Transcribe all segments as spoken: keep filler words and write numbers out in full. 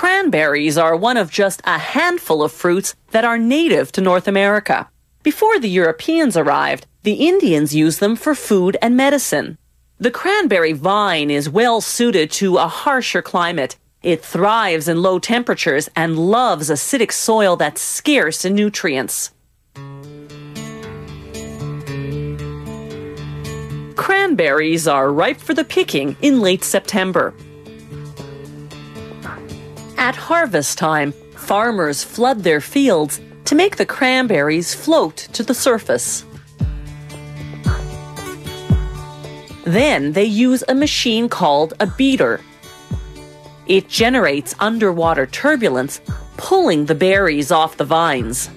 Cranberries are one of just a handful of fruits that are native to North America. Before the Europeans arrived, the Indians used them for food and medicine. The cranberry vine is well suited to a harsher climate. It thrives in low temperatures and loves acidic soil that's scarce in nutrients. Cranberries are ripe for the picking in late September. At harvest time, farmers flood their fields to make the cranberries float to the surface. Then they use a machine called a beater. It generates underwater turbulence, pulling the berries off the vines.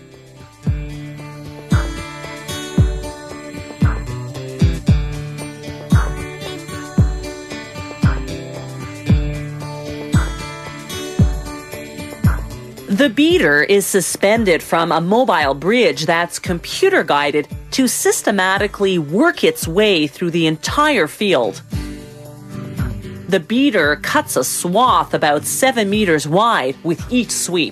The beater is suspended from a mobile bridge that's computer-guided to systematically work its way through the entire field. The beater cuts a swath about seven meters wide with each sweep.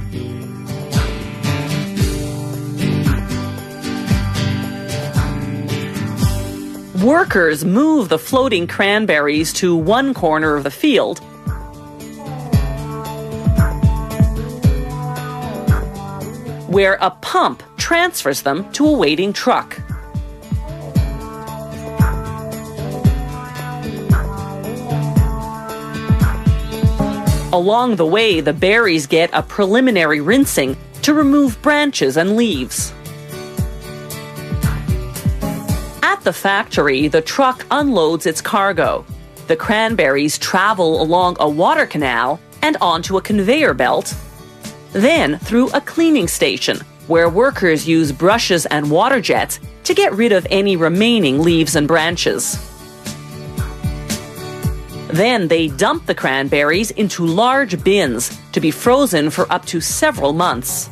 Workers move the floating cranberries to one corner of the field, where a pump transfers them to a waiting truck. Along the way, the berries get a preliminary rinsing to remove branches and leaves. At the factory, the truck unloads its cargo. The cranberries travel along a water canal and onto a conveyor belt, then through a cleaning station, where workers use brushes and water jets to get rid of any remaining leaves and branches. Then they dump the cranberries into large bins to be frozen for up to several months.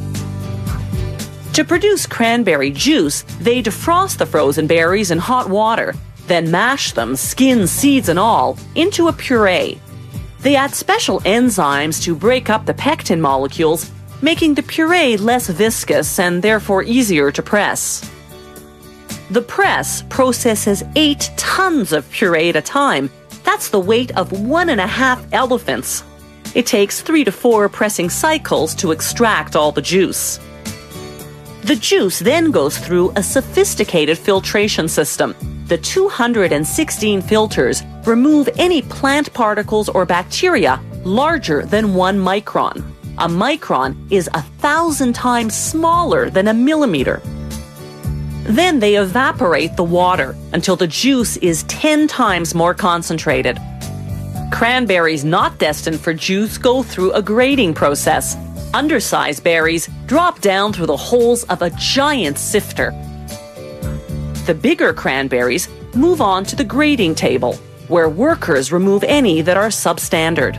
To produce cranberry juice, they defrost the frozen berries in hot water, then mash them, skin, seeds and all, into a puree. They add special enzymes to break up the pectin molecules, making the puree less viscous and therefore easier to press. The press processes eight tons of puree at a time. That's the weight of one and a half elephants. It takes three to four pressing cycles to extract all the juice. The juice then goes through a sophisticated filtration system. The two hundred sixteen filters remove any plant particles or bacteria larger than one micron. A micron is a thousand times smaller than a millimeter. Then they evaporate the water until the juice is ten times more concentrated. Cranberries not destined for juice go through a grading process. Undersized berries drop down through the holes of a giant sifter. The bigger cranberries move on to the grading table, where workers remove any that are substandard.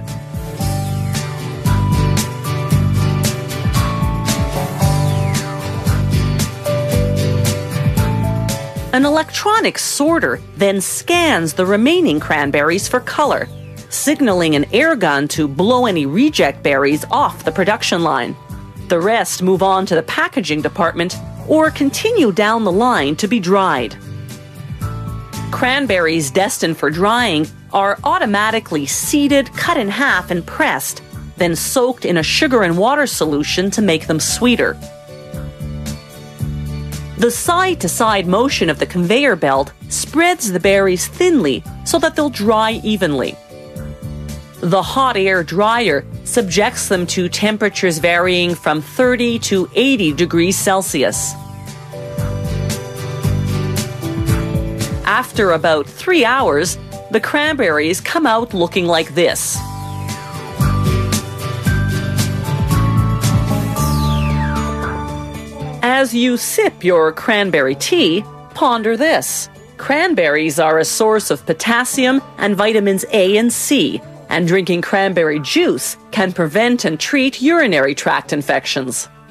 An electronic sorter then scans the remaining cranberries for color, signaling an air gun to blow any reject berries off the production line. The rest move on to the packaging department or continue down the line to be dried. Cranberries destined for drying are automatically seeded, cut in half and pressed, then soaked in a sugar and water solution to make them sweeter. The side-to-side motion of the conveyor belt spreads the berries thinly so that they'll dry evenly. The hot air dryer subjects them to temperatures varying from thirty to eighty degrees Celsius. After about three hours, the cranberries come out looking like this. As you sip your cranberry tea, ponder this. Cranberries are a source of potassium and vitamins A and C, and drinking cranberry juice can prevent and treat urinary tract infections.